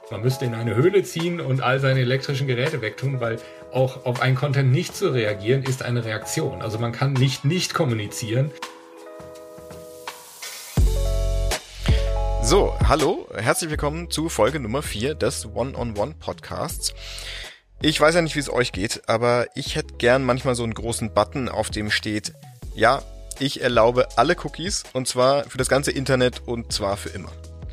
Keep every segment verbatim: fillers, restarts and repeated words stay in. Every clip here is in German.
Man müsste in eine Höhle ziehen und all seine elektrischen Geräte wegtun, weil auch auf einen Content nicht zu reagieren, ist eine Reaktion. Also man kann nicht nicht kommunizieren. So, hallo, herzlich willkommen zu Folge Nummer vier des One-on-One-Podcasts. Ich weiß ja nicht, wie es euch geht, aber ich hätte gern manchmal so einen großen Button, auf dem steht, ja, ich erlaube alle Cookies und zwar für das ganze Internet und zwar für immer.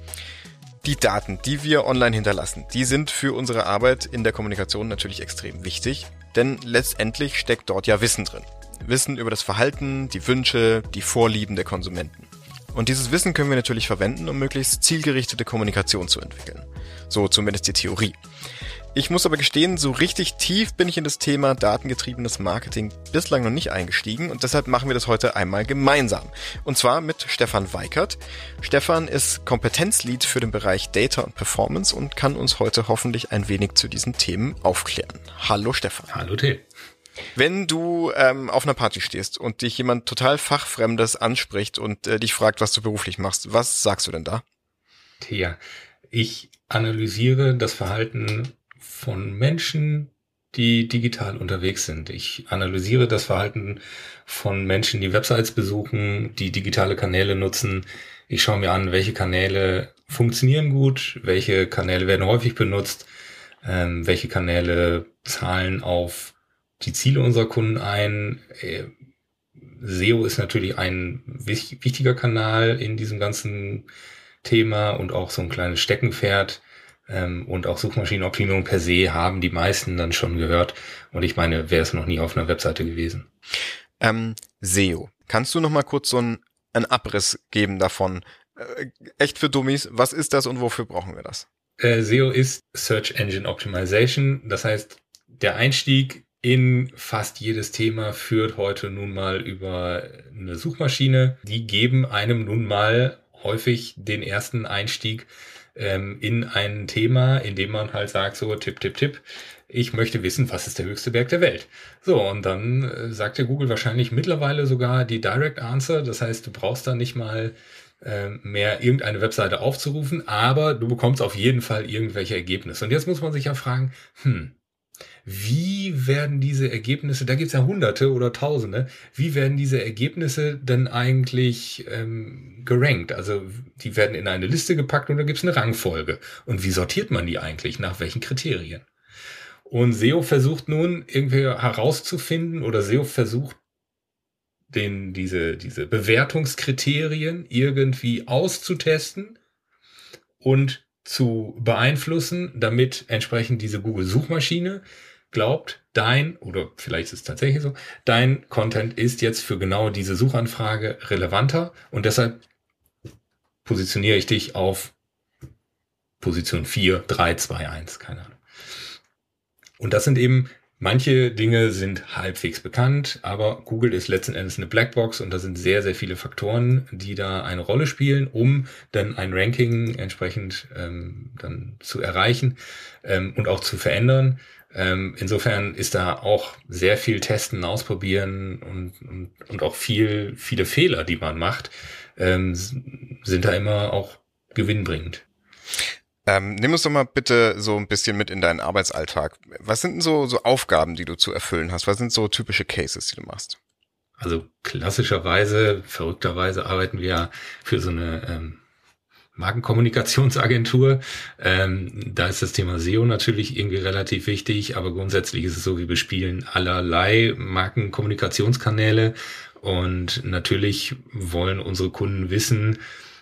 Die Daten, die wir online hinterlassen, die sind für unsere Arbeit in der Kommunikation natürlich extrem wichtig, denn letztendlich steckt dort ja Wissen drin. Wissen über das Verhalten, die Wünsche, die Vorlieben der Konsumenten. Und dieses Wissen können wir natürlich verwenden, um möglichst zielgerichtete Kommunikation zu entwickeln. So zumindest die Theorie. Ich muss aber gestehen, so richtig tief bin ich in das Thema datengetriebenes Marketing bislang noch nicht eingestiegen und deshalb machen wir das heute einmal gemeinsam. Und zwar mit Stefan Weikert. Stefan ist Kompetenzlead für den Bereich Data und Performance und kann uns heute hoffentlich ein wenig zu diesen Themen aufklären. Hallo Stefan. Hallo Till. Wenn du ähm, auf einer Party stehst und dich jemand total Fachfremdes anspricht und äh, dich fragt, was du beruflich machst, was sagst du denn da? Tja, ich analysiere das Verhalten von Menschen, die digital unterwegs sind. Ich analysiere das Verhalten von Menschen, die Websites besuchen, die digitale Kanäle nutzen. Ich schaue mir an, welche Kanäle funktionieren gut, welche Kanäle werden häufig benutzt, ähm, welche Kanäle zahlen auf die Ziele unserer Kunden ein. Äh, S E O ist natürlich ein wich- wichtiger Kanal in diesem ganzen Thema und auch so ein kleines Steckenpferd. Ähm, und auch Suchmaschinenoptimierung per se haben die meisten dann schon gehört. Und ich meine, wer ist noch nie auf einer Webseite gewesen? Ähm, S E O. Kannst du noch mal kurz so einen, einen Abriss geben davon? Äh, echt für Dummies, was ist das und wofür brauchen wir das? Äh, S E O ist Search Engine Optimization. Das heißt, der Einstieg in fast jedes Thema führt heute nun mal über eine Suchmaschine. Die geben einem nun mal häufig den ersten Einstieg in ein Thema, in dem man halt sagt, so Tipp, Tipp, Tipp, ich möchte wissen, was ist der höchste Berg der Welt? So, und dann äh, sagt der Google wahrscheinlich mittlerweile sogar die Direct Answer, das heißt, du brauchst da nicht mal äh, mehr irgendeine Webseite aufzurufen, aber du bekommst auf jeden Fall irgendwelche Ergebnisse. Und jetzt muss man sich ja fragen, hm, wie werden diese Ergebnisse, da gibt's ja Hunderte oder Tausende, wie werden diese Ergebnisse denn eigentlich ähm, gerankt? Also die werden in eine Liste gepackt und da gibt's eine Rangfolge. Und wie sortiert man die eigentlich? Nach welchen Kriterien? Und S E O versucht nun irgendwie herauszufinden oder S E O versucht den, diese, diese Bewertungskriterien irgendwie auszutesten und zu beeinflussen, damit entsprechend diese Google-Suchmaschine glaubt, dein, oder vielleicht ist es tatsächlich so, dein Content ist jetzt für genau diese Suchanfrage relevanter und deshalb positioniere ich dich auf Position vier, drei, zwei, eins, keine Ahnung. Und das sind eben, manche Dinge sind halbwegs bekannt, aber Google ist letzten Endes eine Blackbox und da sind sehr, sehr viele Faktoren, die da eine Rolle spielen, um dann ein Ranking entsprechend ähm, dann zu erreichen ähm, und auch zu verändern. Ähm, insofern ist da auch sehr viel Testen, Ausprobieren und, und, und auch viel, viele Fehler, die man macht, ähm, sind da immer auch gewinnbringend. Ähm, nimm uns doch mal bitte so ein bisschen mit in deinen Arbeitsalltag. Was sind denn so, so Aufgaben, die du zu erfüllen hast? Was sind so typische Cases, die du machst? Also klassischerweise, verrückterweise arbeiten wir für so eine ähm, Markenkommunikationsagentur. Ähm, da ist das Thema S E O natürlich irgendwie relativ wichtig, aber grundsätzlich ist es so, wir bespielen allerlei Markenkommunikationskanäle und natürlich wollen unsere Kunden wissen,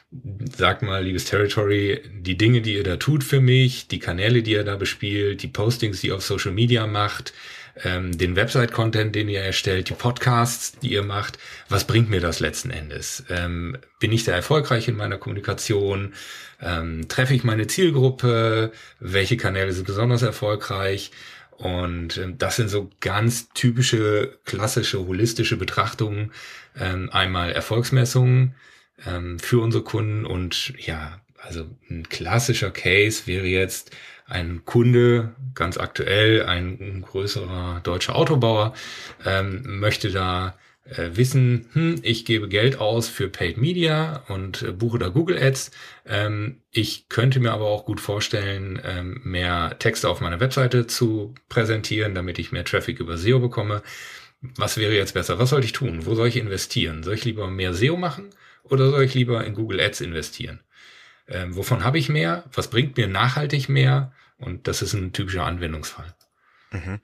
sag mal, liebes Territory, die Dinge, die ihr da tut für mich, die Kanäle, die ihr da bespielt, die Postings, die ihr auf Social Media macht, ähm, den Website-Content, den ihr erstellt, die Podcasts, die ihr macht, was bringt mir das letzten Endes? Ähm, bin ich da erfolgreich in meiner Kommunikation? Ähm, treffe ich meine Zielgruppe? Welche Kanäle sind besonders erfolgreich? Und ähm, das sind so ganz typische, klassische, holistische Betrachtungen. Ähm, einmal Erfolgsmessungen ähm, für unsere Kunden und ja, also ein klassischer Case wäre jetzt ein Kunde, ganz aktuell, ein größerer deutscher Autobauer, ähm, möchte da äh, wissen, hm, ich gebe Geld aus für Paid Media und äh, buche da Google Ads. Ähm, ich könnte mir aber auch gut vorstellen, ähm, mehr Texte auf meiner Webseite zu präsentieren, damit ich mehr Traffic über S E O bekomme. Was wäre jetzt besser? Was soll ich tun? Wo soll ich investieren? Soll ich lieber mehr S E O machen oder soll ich lieber in Google Ads investieren? Ähm, wovon habe ich mehr? Was bringt mir nachhaltig mehr? Und das ist ein typischer Anwendungsfall. Mhm.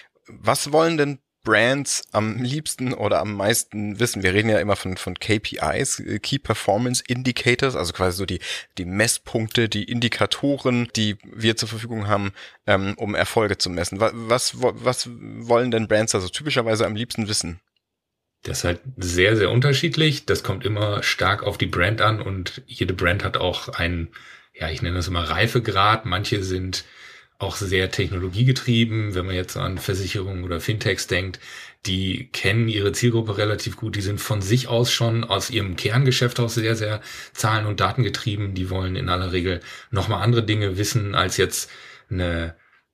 Was wollen denn Brands am liebsten oder am meisten wissen? Wir reden ja immer von, von K P Is, Key Performance Indicators, also quasi so die, die Messpunkte, die Indikatoren, die wir zur Verfügung haben, ähm, um Erfolge zu messen. Was, was, was wollen denn Brands also typischerweise am liebsten wissen? Das ist halt sehr, sehr unterschiedlich. Das kommt immer stark auf die Brand an und jede Brand hat auch einen, ja, ich nenne das immer Reifegrad. Manche sind auch sehr technologiegetrieben. Wenn man jetzt an Versicherungen oder Fintechs denkt, die kennen ihre Zielgruppe relativ gut. Die sind von sich aus schon aus ihrem Kerngeschäft aus sehr, sehr zahlen- und datengetrieben. Die wollen in aller Regel nochmal andere Dinge wissen als jetzt eine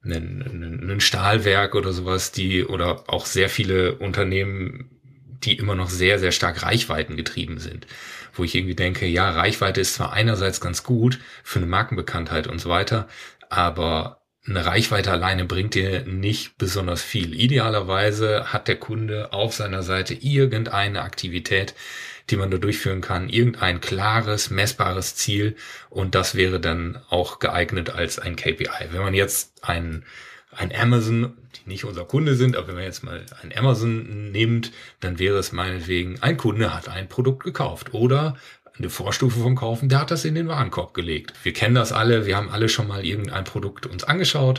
ein, ein Stahlwerk oder sowas, die oder auch sehr viele Unternehmen, die immer noch sehr, sehr stark reichweitengetrieben sind. Wo ich irgendwie denke, ja, Reichweite ist zwar einerseits ganz gut für eine Markenbekanntheit und so weiter, aber eine Reichweite alleine bringt dir nicht besonders viel. Idealerweise hat der Kunde auf seiner Seite irgendeine Aktivität, die man da durchführen kann, irgendein klares, messbares Ziel und das wäre dann auch geeignet als ein K P I. Wenn man jetzt ein ein Amazon, die nicht unser Kunde sind, aber wenn man jetzt mal ein Amazon nimmt, dann wäre es meinetwegen, ein Kunde hat ein Produkt gekauft oder eine Vorstufe vom Kaufen, der hat das in den Warenkorb gelegt. Wir kennen das alle, wir haben alle schon mal irgendein Produkt uns angeschaut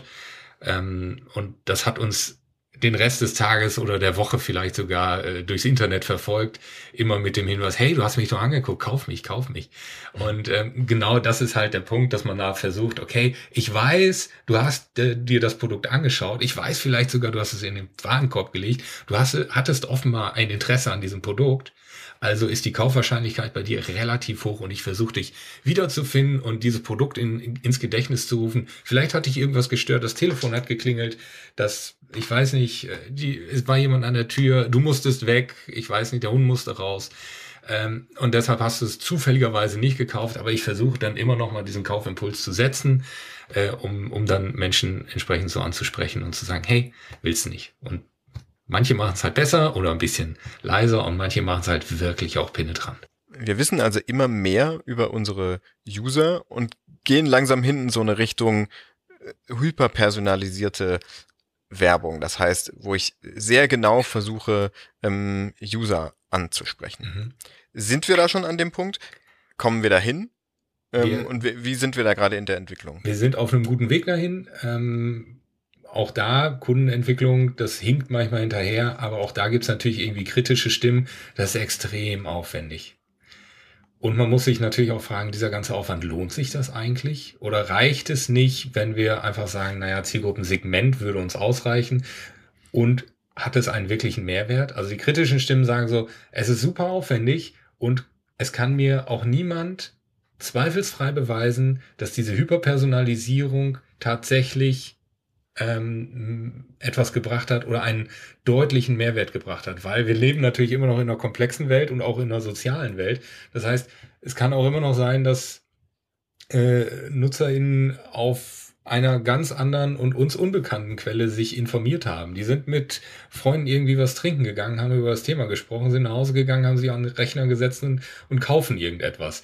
ähm, und das hat uns den Rest des Tages oder der Woche vielleicht sogar äh, durchs Internet verfolgt, immer mit dem Hinweis, hey, du hast mich doch angeguckt, kauf mich, kauf mich. Und ähm, genau das ist halt der Punkt, dass man da versucht, okay, ich weiß, du hast äh, dir das Produkt angeschaut, ich weiß vielleicht sogar, du hast es in den Warenkorb gelegt, du hast, hattest offenbar ein Interesse an diesem Produkt, also ist die Kaufwahrscheinlichkeit bei dir relativ hoch und ich versuche dich wiederzufinden und dieses Produkt in, in, ins Gedächtnis zu rufen. Vielleicht hat dich irgendwas gestört, das Telefon hat geklingelt, das, ich weiß nicht, die, es war jemand an der Tür, du musstest weg, ich weiß nicht, der Hund musste raus. Ähm, und deshalb hast du es zufälligerweise nicht gekauft, aber ich versuche dann immer noch mal diesen Kaufimpuls zu setzen, äh, um, um dann Menschen entsprechend so anzusprechen und zu sagen, hey, willst du nicht? Und manche machen es halt besser oder ein bisschen leiser und manche machen es halt wirklich auch penetrant. Wir wissen also immer mehr über unsere User und gehen langsam hin in so eine Richtung hyperpersonalisierte Werbung. Das heißt, wo ich sehr genau versuche, ähm, User anzusprechen. Mhm. Sind wir da schon an dem Punkt? Kommen wir dahin? Ähm, wir, und wie, wie sind wir da gerade in der Entwicklung? Wir sind auf einem guten Weg dahin. Ähm, Auch da, Kundenentwicklung, das hinkt manchmal hinterher, aber auch da gibt's natürlich irgendwie kritische Stimmen. Das ist extrem aufwendig. Und man muss sich natürlich auch fragen, dieser ganze Aufwand, lohnt sich das eigentlich? Oder reicht es nicht, wenn wir einfach sagen, naja, Zielgruppensegment würde uns ausreichen und hat es einen wirklichen Mehrwert? Also die kritischen Stimmen sagen so, es ist super aufwendig und es kann mir auch niemand zweifelsfrei beweisen, dass diese Hyperpersonalisierung tatsächlich ähm, etwas gebracht hat oder einen deutlichen Mehrwert gebracht hat, weil wir leben natürlich immer noch in einer komplexen Welt und auch in einer sozialen Welt. Das heißt, es kann auch immer noch sein, dass äh, NutzerInnen auf einer ganz anderen und uns unbekannten Quelle sich informiert haben. Die sind mit Freunden irgendwie was trinken gegangen, haben über das Thema gesprochen, sind nach Hause gegangen, haben sich an den Rechner gesetzt und, und kaufen irgendetwas.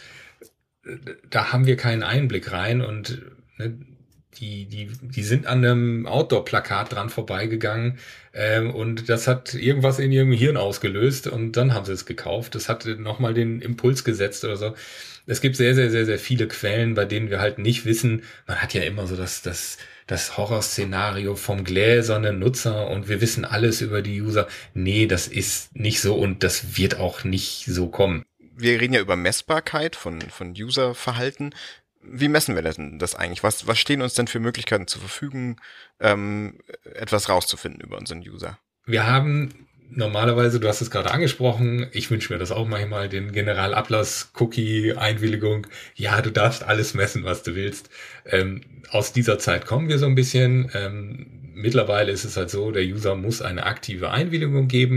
Da haben wir keinen Einblick rein und ne, Die, die, die sind an einem Outdoor-Plakat dran vorbeigegangen ähm, und das hat irgendwas in ihrem Hirn ausgelöst und dann haben sie es gekauft. Das hat nochmal den Impuls gesetzt oder so. Es gibt sehr, sehr, sehr, sehr viele Quellen, bei denen wir halt nicht wissen. Man hat ja immer so das, das, das Horrorszenario vom gläsernen Nutzer und wir wissen alles über die User. Nee, das ist nicht so und das wird auch nicht so kommen. Wir reden ja über Messbarkeit von, von Userverhalten. Wie messen wir denn das eigentlich? Was, was stehen uns denn für Möglichkeiten zur Verfügung, ähm, etwas rauszufinden über unseren User? Wir haben normalerweise, du hast es gerade angesprochen, ich wünsche mir das auch manchmal, den Generalablass, Cookie, Einwilligung. Ja, du darfst alles messen, was du willst. Ähm, aus dieser Zeit kommen wir so ein bisschen. Ähm, mittlerweile ist es halt so, der User muss eine aktive Einwilligung geben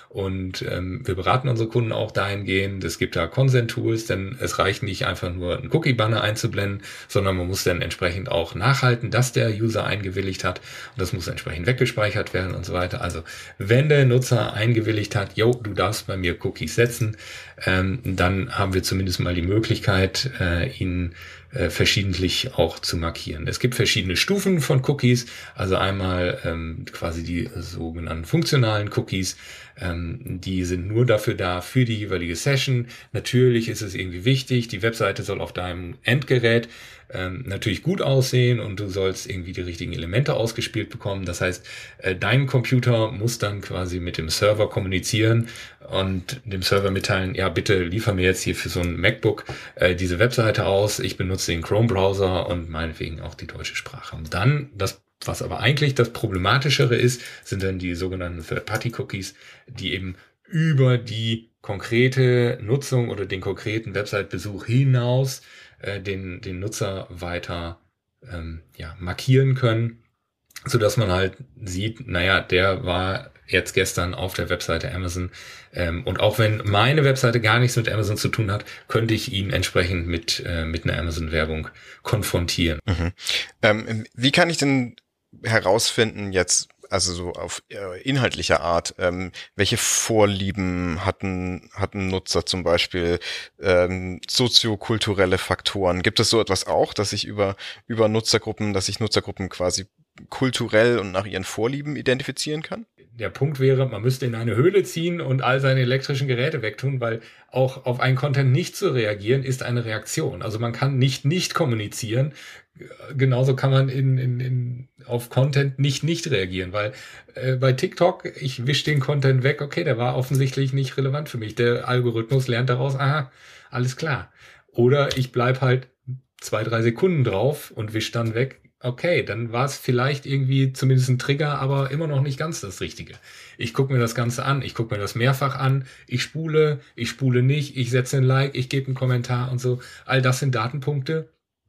Und ähm, wir beraten unsere Kunden auch dahingehend. Es gibt da Consent-Tools, denn es reicht nicht einfach nur einen Cookie-Banner einzublenden, sondern man muss dann entsprechend auch nachhalten, dass der User eingewilligt hat. Und das muss entsprechend weggespeichert werden und so weiter. Also wenn der Nutzer eingewilligt hat, yo, du darfst bei mir Cookies setzen, ähm, dann haben wir zumindest mal die Möglichkeit, äh, ihn äh, verschiedentlich auch zu markieren. Es gibt verschiedene Stufen von Cookies, also einmal ähm, quasi die sogenannten funktionalen Cookies, ähm, die sind nur dafür da, für die jeweilige Session. Natürlich ist es irgendwie wichtig, die Webseite soll auf deinem Endgerät ähm, natürlich gut aussehen und du sollst irgendwie die richtigen Elemente ausgespielt bekommen. Das heißt, äh, dein Computer muss dann quasi mit dem Server kommunizieren und dem Server mitteilen, ja, bitte liefer mir jetzt hier für so ein MacBook äh, diese Webseite aus. Ich benutze den Chrome-Browser und meinetwegen auch die deutsche Sprache. Und dann, das, was aber eigentlich das Problematischere ist, sind dann die sogenannten Third-Party-Cookies, die eben über die konkrete Nutzung oder den konkreten Website-Besuch hinaus äh, den, den Nutzer weiter ähm, ja, markieren können, so dass man halt sieht, naja, der war jetzt gestern auf der Webseite Amazon ähm, und auch wenn meine Webseite gar nichts mit Amazon zu tun hat, könnte ich ihn entsprechend mit äh, mit einer Amazon-Werbung konfrontieren. Mhm. Ähm, wie kann ich denn herausfinden jetzt, also so auf äh, inhaltlicher Art, ähm, welche Vorlieben hatten hatten Nutzer zum Beispiel, ähm, soziokulturelle Faktoren? Gibt es so etwas auch, dass ich über über Nutzergruppen, dass ich Nutzergruppen quasi kulturell und nach ihren Vorlieben identifizieren kann? Der Punkt wäre, man müsste in eine Höhle ziehen und all seine elektrischen Geräte wegtun, weil auch auf einen Content nicht zu reagieren, ist eine Reaktion. Also man kann nicht nicht kommunizieren. Genauso kann man in, in, in, auf Content nicht nicht reagieren, weil äh, bei TikTok, ich wische den Content weg, okay, der war offensichtlich nicht relevant für mich. Der Algorithmus lernt daraus, aha, alles klar. Oder ich bleib halt zwei, drei Sekunden drauf und wisch dann weg. Okay, dann war es vielleicht irgendwie zumindest ein Trigger, aber immer noch nicht ganz das Richtige. Ich gucke mir das Ganze an, ich gucke mir das mehrfach an, ich spule, ich spule nicht, ich setze ein Like, ich gebe einen Kommentar und so. All das sind Datenpunkte,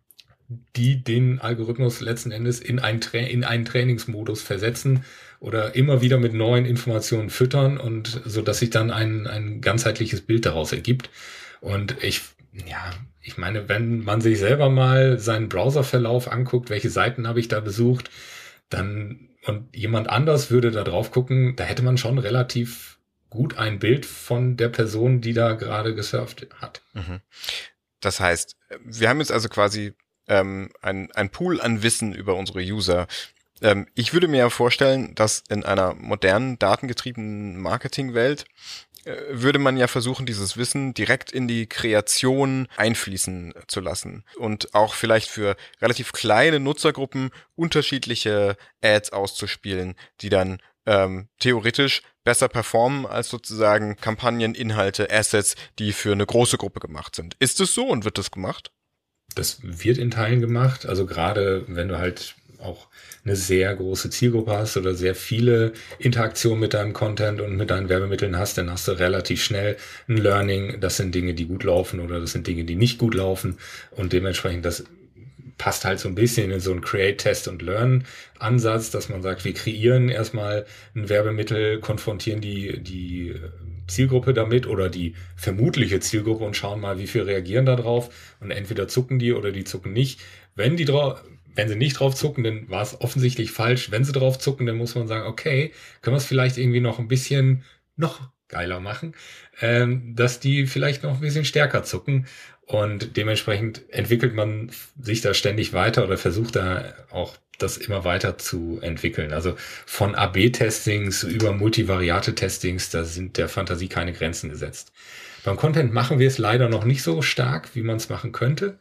die den Algorithmus letzten Endes in einen, Tra- in einen Trainingsmodus versetzen oder immer wieder mit neuen Informationen füttern und so, dass sich dann ein, ein ganzheitliches Bild daraus ergibt. Und ich, ja, ich meine, wenn man sich selber mal seinen Browserverlauf anguckt, welche Seiten habe ich da besucht, dann, und jemand anders würde da drauf gucken, da hätte man schon relativ gut ein Bild von der Person, die da gerade gesurft hat. Mhm. Das heißt, wir haben jetzt also quasi ähm, ein, ein Pool an Wissen über unsere User. Ähm, ich würde mir ja vorstellen, dass in einer modernen, datengetriebenen Marketingwelt würde man ja versuchen, dieses Wissen direkt in die Kreation einfließen zu lassen und auch vielleicht für relativ kleine Nutzergruppen unterschiedliche Ads auszuspielen, die dann ähm, theoretisch besser performen als sozusagen Kampagnen, Inhalte, Assets, die für eine große Gruppe gemacht sind. Ist es so und wird das gemacht? Das wird in Teilen gemacht, also gerade wenn du halt auch eine sehr große Zielgruppe hast oder sehr viele Interaktionen mit deinem Content und mit deinen Werbemitteln hast, dann hast du relativ schnell ein Learning. Das sind Dinge, die gut laufen oder das sind Dinge, die nicht gut laufen. Und dementsprechend, das passt halt so ein bisschen in so einen Create, Test und Learn Ansatz, dass man sagt, wir kreieren erstmal ein Werbemittel, konfrontieren die, die Zielgruppe damit oder die vermutliche Zielgruppe und schauen mal, wie viel reagieren da drauf. Und entweder zucken die oder die zucken nicht. Wenn die drauf, Wenn sie nicht drauf zucken, dann war es offensichtlich falsch. Wenn sie drauf zucken, dann muss man sagen, okay, können wir es vielleicht irgendwie noch ein bisschen noch geiler machen, ähm, dass die vielleicht noch ein bisschen stärker zucken. Und dementsprechend entwickelt man sich da ständig weiter oder versucht da auch das immer weiter zu entwickeln. Also von A B Testings über Multivariate-Testings, da sind der Fantasie keine Grenzen gesetzt. Beim Content machen wir es leider noch nicht so stark, wie man es machen könnte.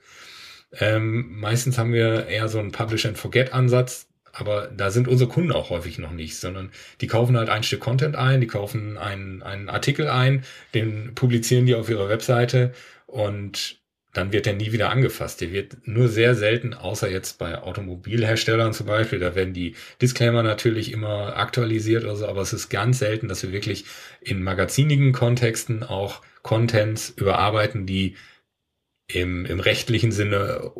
Ähm, meistens haben wir eher so einen Publish-and-Forget-Ansatz, aber da sind unsere Kunden auch häufig noch nicht, sondern die kaufen halt ein Stück Content ein, die kaufen einen, einen Artikel ein, den publizieren die auf ihrer Webseite und dann wird der nie wieder angefasst. Der wird nur sehr selten, außer jetzt bei Automobilherstellern zum Beispiel, da werden die Disclaimer natürlich immer aktualisiert oder so, aber es ist ganz selten, dass wir wirklich in magazinigen Kontexten auch Contents überarbeiten, die im, im rechtlichen Sinne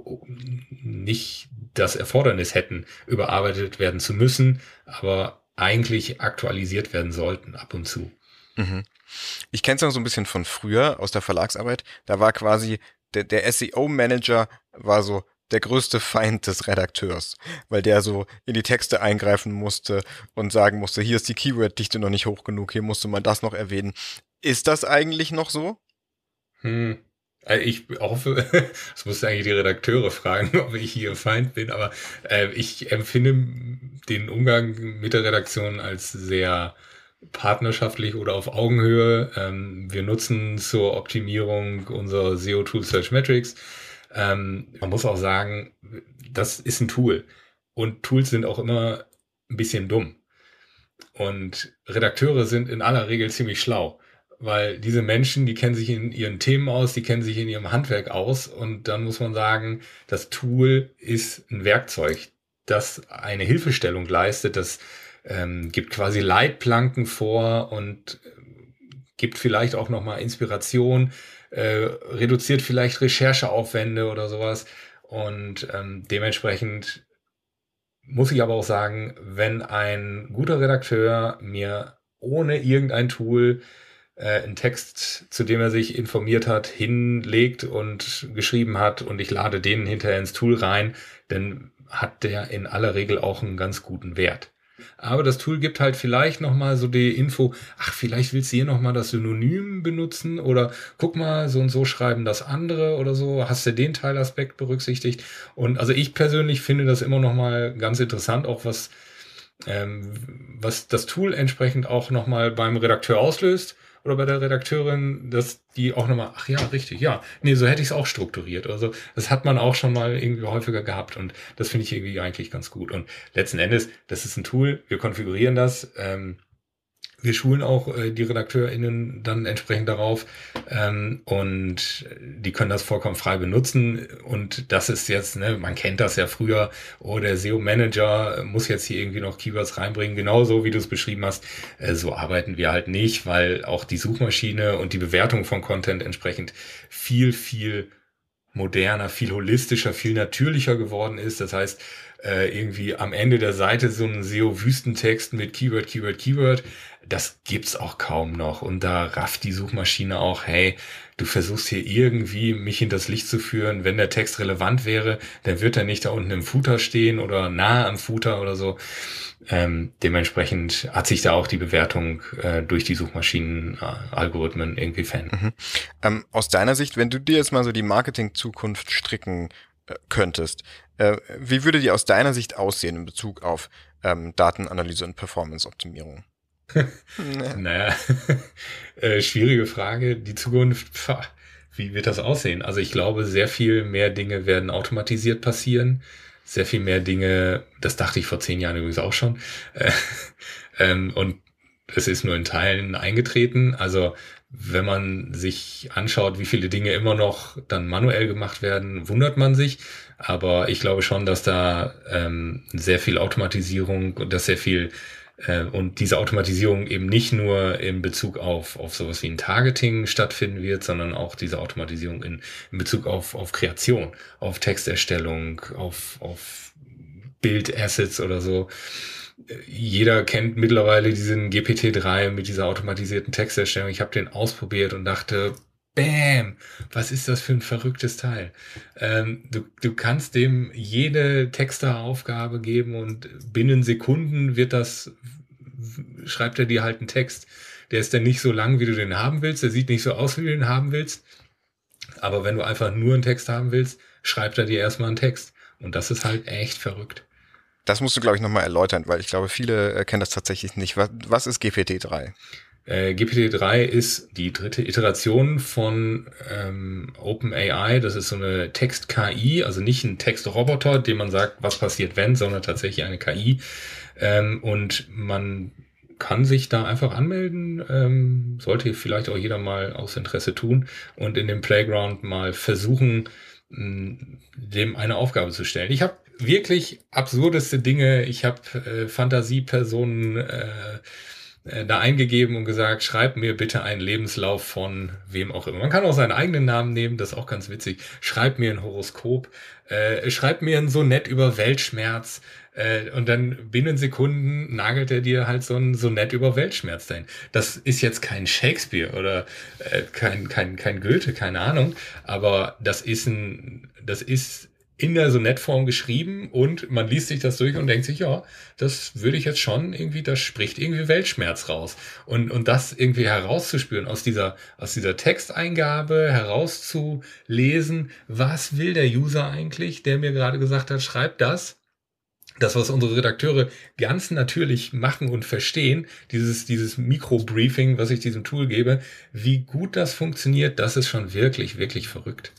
nicht das Erfordernis hätten, überarbeitet werden zu müssen, aber eigentlich aktualisiert werden sollten ab und zu. Mhm. Ich kenne es noch so ein bisschen von früher aus der Verlagsarbeit. Da war quasi der, der S E O-Manager war so der größte Feind des Redakteurs, weil der so in die Texte eingreifen musste und sagen musste, hier ist die Keyword-Dichte noch nicht hoch genug, hier musste man das noch erwähnen. Ist das eigentlich noch so? Hm. Ich hoffe, das musst du eigentlich die Redakteure fragen, ob ich hier Feind bin, aber äh, ich empfinde den Umgang mit der Redaktion als sehr partnerschaftlich oder auf Augenhöhe. Ähm, wir nutzen zur Optimierung unser S E O-Tool Search Metrics. Ähm, man muss auch sagen, das ist ein Tool und Tools sind auch immer ein bisschen dumm. Und Redakteure sind in aller Regel ziemlich schlau, weil diese Menschen, die kennen sich in ihren Themen aus, die kennen sich in ihrem Handwerk aus und dann muss man sagen, das Tool ist ein Werkzeug, das eine Hilfestellung leistet, das ähm, gibt quasi Leitplanken vor und äh, gibt vielleicht auch nochmal Inspiration, äh, reduziert vielleicht Rechercheaufwände oder sowas und ähm, dementsprechend muss ich aber auch sagen, wenn ein guter Redakteur mir ohne irgendein Tool äh, einen Text, zu dem er sich informiert hat, hinlegt und geschrieben hat und ich lade den hinterher ins Tool rein, dann hat der in aller Regel auch einen ganz guten Wert. Aber das Tool gibt halt vielleicht nochmal so die Info, ach, vielleicht willst du hier nochmal das Synonym benutzen oder guck mal, so und so schreiben das andere oder so, hast du den Teilaspekt berücksichtigt? Und also ich persönlich finde das immer nochmal ganz interessant, auch was, ähm, was das Tool entsprechend auch nochmal beim Redakteur auslöst oder bei der Redakteurin, dass die auch nochmal, ach ja, richtig, ja, nee, so hätte ich es auch strukturiert. Also das hat man auch schon mal irgendwie häufiger gehabt und das finde ich irgendwie eigentlich ganz gut. Und letzten Endes, das ist ein Tool, wir konfigurieren das, ähm, wir schulen auch äh, die RedakteurInnen dann entsprechend darauf ähm, und die können das vollkommen frei benutzen und das ist jetzt, ne, man kennt das ja früher, oh, der S E O-Manager muss jetzt hier irgendwie noch Keywords reinbringen, genauso wie du es beschrieben hast, äh, so arbeiten wir halt nicht, weil auch die Suchmaschine und die Bewertung von Content entsprechend viel, viel moderner, viel holistischer, viel natürlicher geworden ist. Das heißt, äh, irgendwie am Ende der Seite so ein S E O-Wüstentext mit Keyword, Keyword, Keyword, das gibt's auch kaum noch. Und da rafft die Suchmaschine auch, hey, du versuchst hier irgendwie mich hinters Licht zu führen. Wenn der Text relevant wäre, dann wird er nicht da unten im Footer stehen oder nah am Footer oder so. Ähm, dementsprechend hat sich da auch die Bewertung äh, durch die Suchmaschinen-Algorithmen irgendwie verändert. Mhm. Ähm, aus deiner Sicht, wenn du dir jetzt mal so die Marketing-Zukunft stricken äh, könntest, äh, wie würde die aus deiner Sicht aussehen in Bezug auf ähm, Datenanalyse und Performance-Optimierung? Naja, äh, schwierige Frage. Die Zukunft, pf, wie wird das aussehen? Also ich glaube, sehr viel mehr Dinge werden automatisiert passieren. Sehr viel mehr Dinge, das dachte ich vor zehn Jahren übrigens auch schon. Äh, ähm, und es ist nur in Teilen eingetreten. Also wenn man sich anschaut, wie viele Dinge immer noch dann manuell gemacht werden, wundert man sich. Aber ich glaube schon, dass da ähm, sehr viel Automatisierung und dass sehr viel äh, und diese Automatisierung eben nicht nur in Bezug auf auf sowas wie ein Targeting stattfinden wird, sondern auch diese Automatisierung in, in Bezug auf auf Kreation, auf Texterstellung, auf auf Bildassets oder so. Jeder kennt mittlerweile diesen G P T drei mit dieser automatisierten Texterstellung. Ich habe den ausprobiert und dachte, bam, was ist das für ein verrücktes Teil? Ähm, du, du kannst dem jede Texteraufgabe geben und binnen Sekunden wird das, schreibt er dir halt einen Text. Der ist dann nicht so lang, wie du den haben willst. Der sieht nicht so aus, wie du den haben willst. Aber wenn du einfach nur einen Text haben willst, schreibt er dir erstmal einen Text. Und das ist halt echt verrückt. Das musst du, glaube ich, nochmal erläutern, weil ich glaube, viele äh, kennen das tatsächlich nicht. Was, was ist G P T drei? Äh, G P T drei ist die dritte Iteration von ähm, OpenAI. Das ist so eine Text-K I, also nicht ein Textroboter, dem man sagt, was passiert wenn, sondern tatsächlich eine K I. Ähm, und man kann sich da einfach anmelden, ähm, sollte vielleicht auch jeder mal aus Interesse tun und in dem Playground mal versuchen, mh, dem eine Aufgabe zu stellen. Ich habe wirklich absurdeste Dinge. Ich habe äh, Fantasiepersonen äh, äh, da eingegeben und gesagt, schreib mir bitte einen Lebenslauf von wem auch immer. Man kann auch seinen eigenen Namen nehmen, das ist auch ganz witzig. Schreib mir ein Horoskop, äh, schreib mir ein Sonett über Weltschmerz, äh, und dann binnen Sekunden nagelt er dir halt so ein Sonett über Weltschmerz dahin. Das ist jetzt kein Shakespeare oder äh, kein, kein, kein Goethe, keine Ahnung, aber das ist ein, das ist in der Sonettform geschrieben und man liest sich das durch und denkt sich, ja, das würde ich jetzt schon irgendwie, das spricht irgendwie Weltschmerz raus. Und, und das irgendwie herauszuspüren, aus dieser, aus dieser Texteingabe herauszulesen, was will der User eigentlich, der mir gerade gesagt hat, schreib das. Das, was unsere Redakteure ganz natürlich machen und verstehen, dieses, dieses Mikro-Briefing, was ich diesem Tool gebe, wie gut das funktioniert, das ist schon wirklich, wirklich verrückt.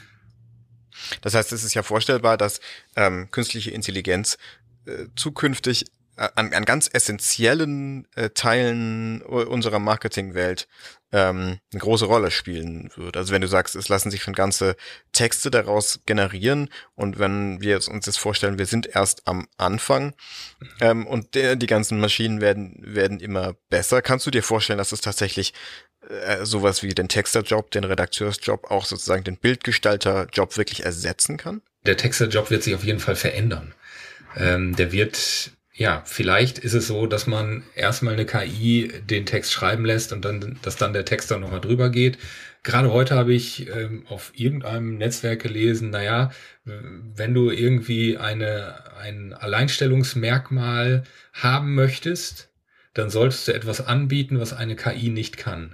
Das heißt, es ist ja vorstellbar, dass ähm, künstliche Intelligenz äh, zukünftig äh, an, an ganz essentiellen äh, Teilen unserer Marketingwelt ähm, eine große Rolle spielen wird. Also wenn du sagst, es lassen sich schon ganze Texte daraus generieren und wenn wir uns jetzt vorstellen, wir sind erst am Anfang ähm, und der, die ganzen Maschinen werden werden immer besser, kannst du dir vorstellen, dass es tatsächlich äh, sowas wie den Texterjob, den Redakteursjob, auch sozusagen den Bildgestalterjob wirklich ersetzen kann? Der Texterjob wird sich auf jeden Fall verändern. Ähm, der wird Ja, vielleicht ist es so, dass man erstmal eine K I den Text schreiben lässt und dann, dass dann der Texter nochmal drüber geht. Gerade heute habe ich ähm, auf irgendeinem Netzwerk gelesen, naja, wenn du irgendwie eine, ein Alleinstellungsmerkmal haben möchtest, dann solltest du etwas anbieten, was eine K I nicht kann.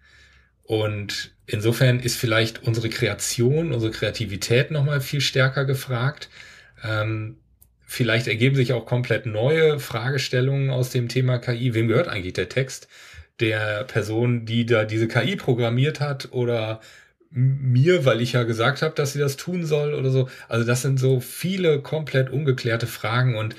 Und insofern ist vielleicht unsere Kreation, unsere Kreativität nochmal viel stärker gefragt. Ähm, Vielleicht ergeben sich auch komplett neue Fragestellungen aus dem Thema K I. Wem gehört eigentlich der Text? Der Person, die da diese K I programmiert hat oder mir, weil ich ja gesagt habe, dass sie das tun soll oder so. Also das sind so viele komplett ungeklärte Fragen und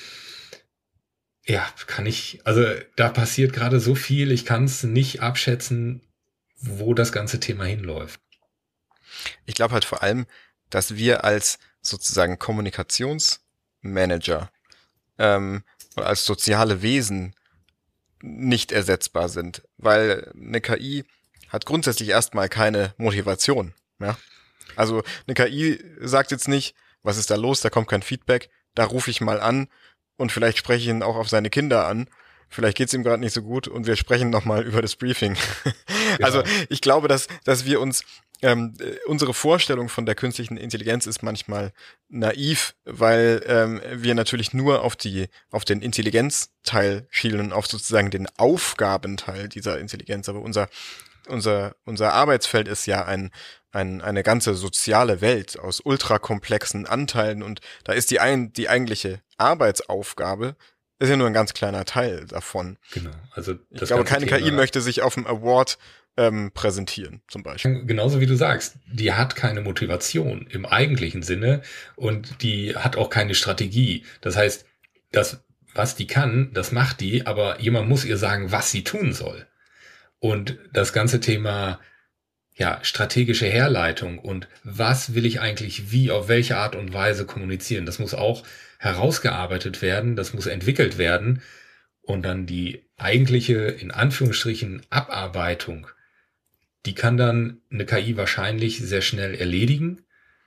ja, kann ich, also da passiert gerade so viel, ich kann es nicht abschätzen, wo das ganze Thema hinläuft. Ich glaube halt vor allem, dass wir als sozusagen Kommunikations Manager ähm, als soziale Wesen nicht ersetzbar sind, weil eine K I hat grundsätzlich erstmal keine Motivation. Ja? Also eine K I sagt jetzt nicht, was ist da los, da kommt kein Feedback, da rufe ich mal an und vielleicht spreche ich ihn auch auf seine Kinder an. Vielleicht geht's ihm gerade nicht so gut und wir sprechen nochmal über das Briefing. Ja. Also ich glaube, dass dass wir uns Ähm, unsere Vorstellung von der künstlichen Intelligenz ist manchmal naiv, weil ähm, wir natürlich nur auf die auf den Intelligenzteil schielen, auf sozusagen den Aufgabenteil dieser Intelligenz. Aber unser unser unser Arbeitsfeld ist ja ein ein eine ganze soziale Welt aus ultrakomplexen Anteilen und da ist die ein die eigentliche Arbeitsaufgabe ist ja nur ein ganz kleiner Teil davon. Genau. Also das ich glaube, keine Thema, K I möchte sich auf dem Award ähm, präsentieren, zum Beispiel. Genauso wie du sagst, die hat keine Motivation im eigentlichen Sinne und die hat auch keine Strategie. Das heißt, das, was die kann, das macht die, aber jemand muss ihr sagen, was sie tun soll. Und das ganze Thema, ja, strategische Herleitung und was will ich eigentlich wie, auf welche Art und Weise kommunizieren, das muss auch herausgearbeitet werden, das muss entwickelt werden und dann die eigentliche, in Anführungsstrichen, Abarbeitung, die kann dann eine K I wahrscheinlich sehr schnell erledigen,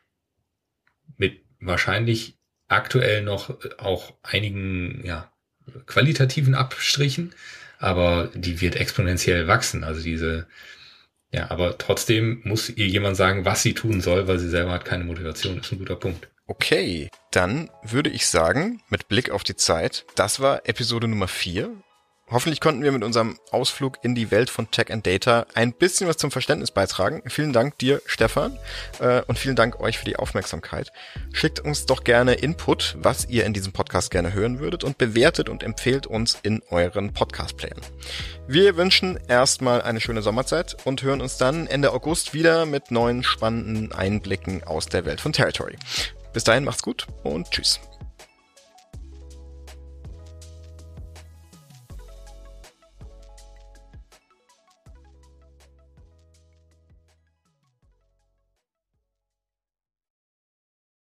mit wahrscheinlich aktuell noch auch einigen, ja, qualitativen Abstrichen, aber die wird exponentiell wachsen, also diese, ja, aber trotzdem muss ihr jemand sagen, was sie tun soll, weil sie selber hat keine Motivation, ist ein guter Punkt. Okay, dann würde ich sagen, mit Blick auf die Zeit, das war Episode Nummer vier. Hoffentlich konnten wir mit unserem Ausflug in die Welt von Tech and Data ein bisschen was zum Verständnis beitragen. Vielen Dank dir, Stefan, äh, und vielen Dank euch für die Aufmerksamkeit. Schickt uns doch gerne Input, was ihr in diesem Podcast gerne hören würdet und bewertet und empfehlt uns in euren Podcast-Playern. Wir wünschen erstmal eine schöne Sommerzeit und hören uns dann Ende August wieder mit neuen spannenden Einblicken aus der Welt von Territory. Bis dahin macht's gut und tschüss.